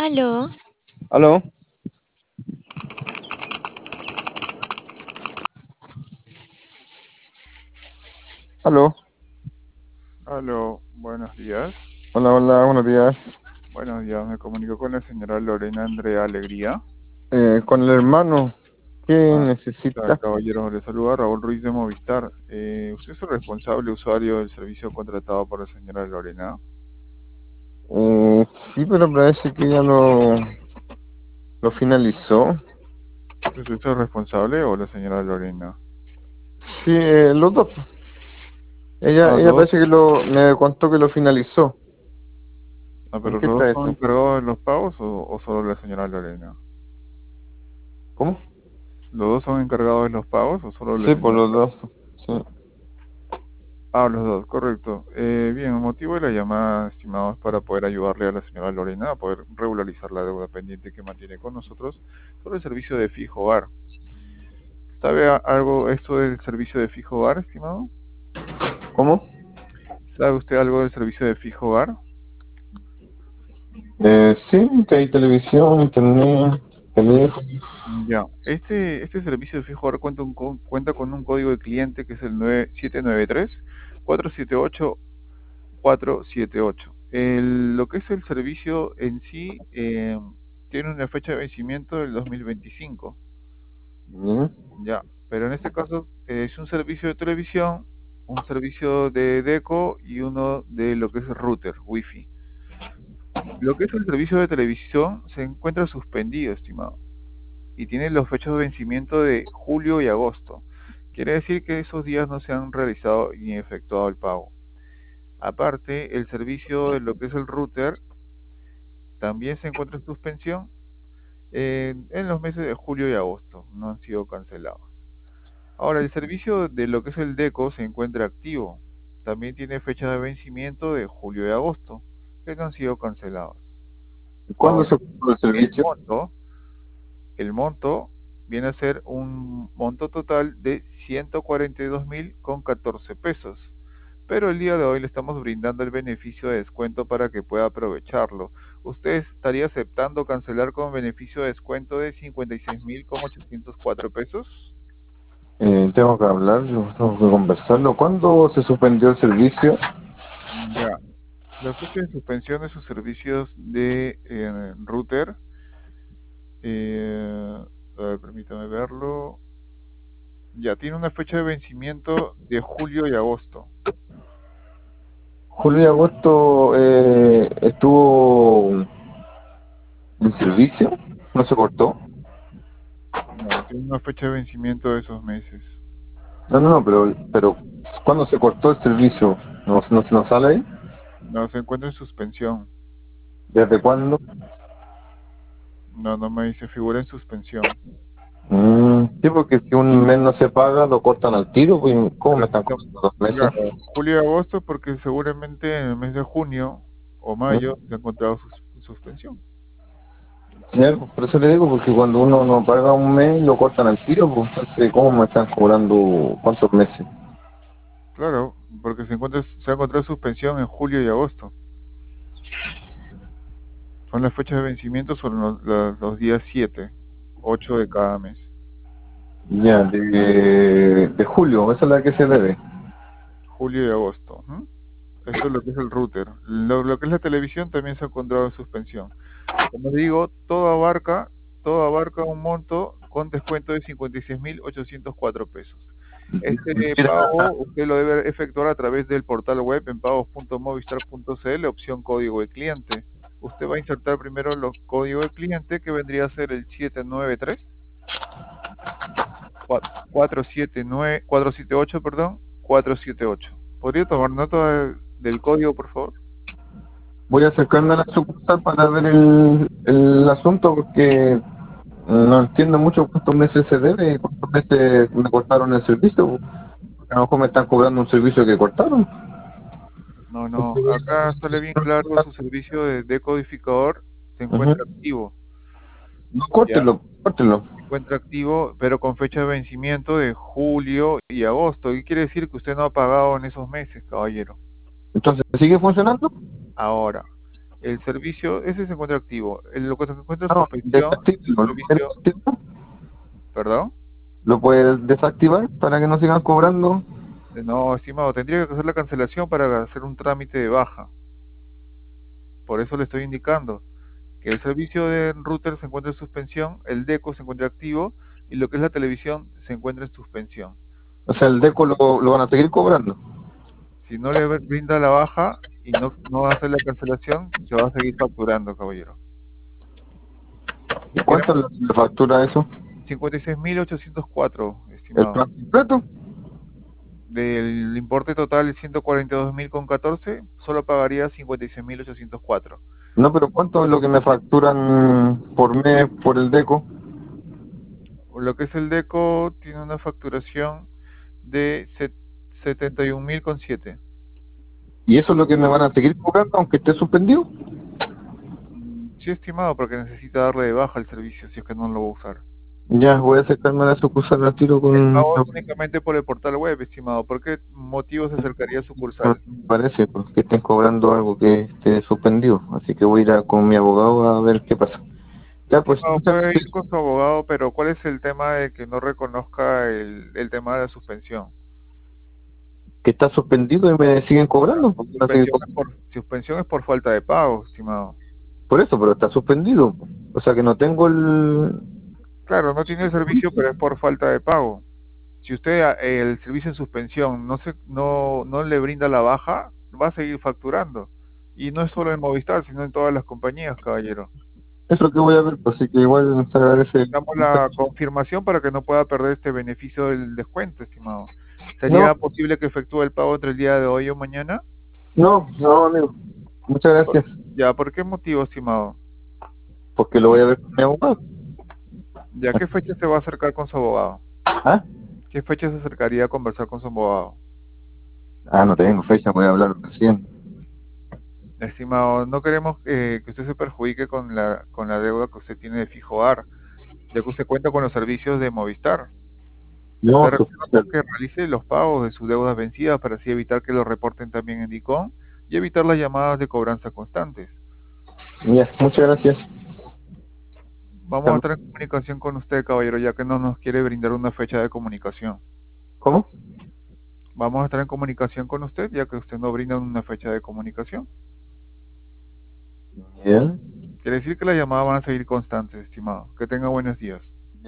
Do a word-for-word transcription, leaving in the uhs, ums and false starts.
Aló, ¿Aló? ¿Aló? Aló, buenos días. Hola, hola, buenos días. Buenos días, me comunico con la señora Lorena Andrea Alegría. Eh, con el hermano, ¿qué Ah, tal necesita? caballero, le saluda Raúl Ruiz de Movistar. Eh, ¿usted es el responsable usuario del servicio contratado por la señora Lorena? Eh, sí, pero parece que ya lo, lo finalizó. ¿Usted es el responsable o la señora Lorena? Sí, eh, los dos. Ella, Ah, ella los dos. parece que lo, me contó que lo finalizó. Ah, ¿En pero qué los dos está son eso? encargados de los pagos o, o solo la señora Lorena? ¿Cómo? ¿Los dos son encargados de los pagos o solo la Sí, por señora los Lorena? dos. Sí. Ah, los dos, correcto. Eh, bien, el motivo de la llamada, estimados, para poder ayudarle a la señora Lorena a poder regularizar la deuda pendiente que mantiene con nosotros sobre el servicio de fijo hogar. ¿Sabe a- algo esto del servicio de fijo hogar, estimado? ¿Cómo? ¿Sabe usted algo del servicio de fijo hogar? Eh, sí, que hay televisión, internet, teléfono. Mm, Ya, este, este servicio de fijo hogar cuenta, un co- cuenta con un código de cliente que es el nueve siete nueve tres cuatro siete ocho cuatro siete ocho. El- lo que es el servicio en sí eh, tiene una fecha de vencimiento del dos mil veinticinco, ¿Ya? ya, pero en este caso eh, es un servicio de televisión, un servicio de deco y uno de lo que es router, wifi. Lo que es el servicio de televisión se encuentra suspendido, estimado, y tiene los fechas de vencimiento de julio y agosto. Quiere decir que esos días no se han realizado ni efectuado el pago. Aparte, el servicio de lo que es el router también se encuentra en suspensión en, en los meses de julio y agosto, no han sido cancelados. Ahora, el servicio de lo que es el DECO se encuentra activo, también tiene fecha de vencimiento de julio y agosto, que no han sido cancelados. ¿Cuándo Ahora, se compró el el servicio? monto, el monto viene a ser un monto total de ciento cuarenta y dos mil con catorce pesos. Pero el día de hoy le estamos brindando el beneficio de descuento para que pueda aprovecharlo. ¿Usted estaría aceptando cancelar con beneficio de descuento de cincuenta y seis mil con ochocientos cuatro pesos? Eh, tengo que hablarlo, tengo que conversarlo. ¿Cuándo se suspendió el servicio? Ya. La fecha de suspensión de sus servicios de eh, router, eh, a ver, permítame verlo. Ya, tiene una fecha de vencimiento de julio y agosto. Julio y agosto eh, estuvo en servicio, no se cortó. No, tiene una fecha de vencimiento de esos meses. No, no, no, pero, pero ¿cuándo se cortó el servicio? ¿No, no, no sale ahí? No, se encuentra en suspensión. ¿Desde cuándo? No, no me dice, figura en suspensión. Mm, sí, porque si un mes no se paga, lo cortan al tiro, pues, ¿cómo me Pero están no, cobrando dos meses? claro, julio y agosto porque seguramente en el mes de junio o mayo Mm, se ha encontrado sus- suspensión. claro, por eso le digo, porque cuando uno no paga un mes, lo cortan al tiro, pues entonces, ¿cómo me están cobrando cuántos meses? Claro, porque se encuentra, se ha encontrado suspensión en julio y agosto. Son las fechas de vencimiento, son los, la- los días siete, ocho de cada mes. Ya, de, de julio, esa es la que se debe. Julio y agosto. ¿M? Esto es lo que es el router. Lo, lo que es la televisión también se ha encontrado en suspensión. Como digo, todo abarca, todo abarca un monto con descuento de cincuenta y seis mil ochocientos cuatro pesos. Este Mira, pago usted lo debe efectuar a través del portal web en pagos punto movistar punto cl, opción código de cliente. Usted va a insertar primero el código de cliente que vendría a ser el siete nueve tres cuatro siete nueve cuatro siete ocho, perdón, cuatro siete ocho. ¿Podría tomar nota de- del código, por favor? voy a acercarme a la sucursal para ver el, el asunto porque no entiendo mucho cuántos meses se debe, cuántos meses me cortaron el servicio. A lo mejor me están cobrando un servicio que cortaron. No, no, acá sale bien claro, su servicio de decodificador se Ujú. encuentra activo, No, ¿ya? córtelo, córtelo. Se encuentra activo, pero con fecha de vencimiento de julio y agosto. ¿Qué quiere decir? Que usted no ha pagado en esos meses, caballero. Entonces, ¿sigue funcionando? Ahora, El servicio, ese se encuentra activo. En lo que se encuentra en No, suspensión es un desactívenlo. ¿Lo puedes servicio, desactivar? perdón. ¿Lo puedes desactivar para que no sigan cobrando? No, estimado, tendría que hacer la cancelación para hacer un trámite de baja. Por eso le estoy indicando que el servicio de router se encuentra en suspensión, el DECO se encuentra activo y lo que es la televisión se encuentra en suspensión. O sea, el deco lo, lo van a seguir cobrando. Si no le brinda la baja y no, no hace la cancelación, se va a seguir facturando, caballero. ¿Y cuánto Queremos es la la factura de eso? cincuenta y seis mil ochocientos cuatro, ¿El estimado. plan completo? Del importe total de ciento cuarenta y dos mil con catorce, solo pagaría cincuenta y seis mil ochocientos cuatro. No, pero ¿cuánto es lo que me facturan por mes por el deco? Lo que es el DECO tiene una facturación de setenta y un mil con siete. ¿Y eso es lo que me van a seguir cobrando aunque esté suspendido? Mm, Sí, estimado, porque necesita darle de baja el servicio si es que no lo va a usar. Ya, voy a acercarme a la sucursal al tiro El con... pago es únicamente por el portal web, estimado. ¿Por qué motivo se acercaría a Me sucursal? parece pues, que estén cobrando algo que esté suspendido. Así que voy a ir a con mi abogado a ver qué pasa. Ya, pues, Estimado, muchas puede gracias. ir con su abogado, pero ¿cuál es el tema de que no reconozca el, el tema de la suspensión? Que está suspendido y me siguen cobrando. ¿Por qué me siguen Suspensión es cobrando? por, suspensión es por falta de pago, estimado. Por eso, pero está suspendido. O sea que no tengo el... Claro, no tiene el servicio, pero es por falta de pago. Si usted a- el servicio en suspensión no se no, no le brinda la baja, va a seguir facturando. Y no es solo en Movistar, sino en todas las compañías, caballero. Es lo que voy a ver, pues, así que igual se agradece. Necesitamos la confirmación para que no pueda perder este beneficio del descuento, estimado. No, ¿Sería posible que efectúe el pago entre el día de hoy o mañana? no, no, amigo. Muchas Por- gracias. Ya, ¿por qué motivo, estimado? Porque lo voy a ver con mi abogado. ¿Ya qué fecha se va a acercar con su abogado? ¿Ah? ¿Qué fecha se acercaría a conversar con su abogado? Ah, no tengo fecha, voy a hablar recién. Estimado, no queremos eh, que usted se perjudique con la, con la deuda que usted tiene de Fijoar, ya que usted cuenta con los servicios de Movistar. No, Le su- recomiendo que realice los pagos de sus deudas vencidas para así evitar que lo reporten también en DICOM y evitar las llamadas de cobranza constantes. ya, muchas gracias. Vamos a estar en comunicación con usted, caballero, ya que no nos quiere brindar una fecha de comunicación. ¿Cómo? Vamos a estar en comunicación con usted, ya que usted no brinda una fecha de comunicación. Ya. Quiere decir que las llamadas van a seguir constantes, estimado. Que tenga buenos días.